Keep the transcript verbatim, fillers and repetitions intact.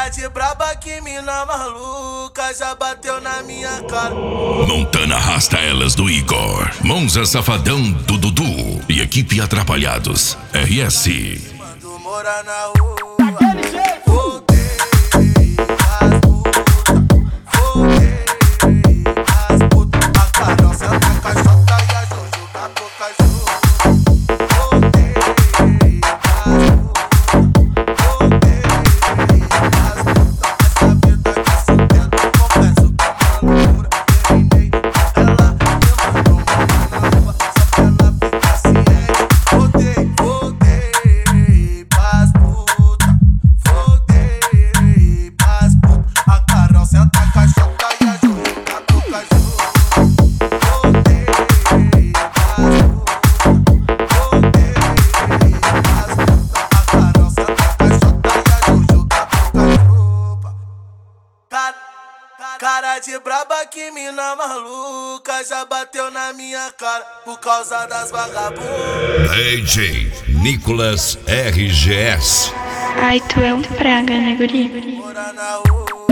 Cara de braba que mina maluca já bateu na minha cara. Montana arrasta elas do Igor, Monza Safadão do Dudu e equipe Atrapalhados R S. Mando morar na rua. Cara de braba que mina maluca já bateu na minha cara por causa das vagabundas. D J Nicolas R G S. Ai, tu é um praga, né, guri? Mora na rua.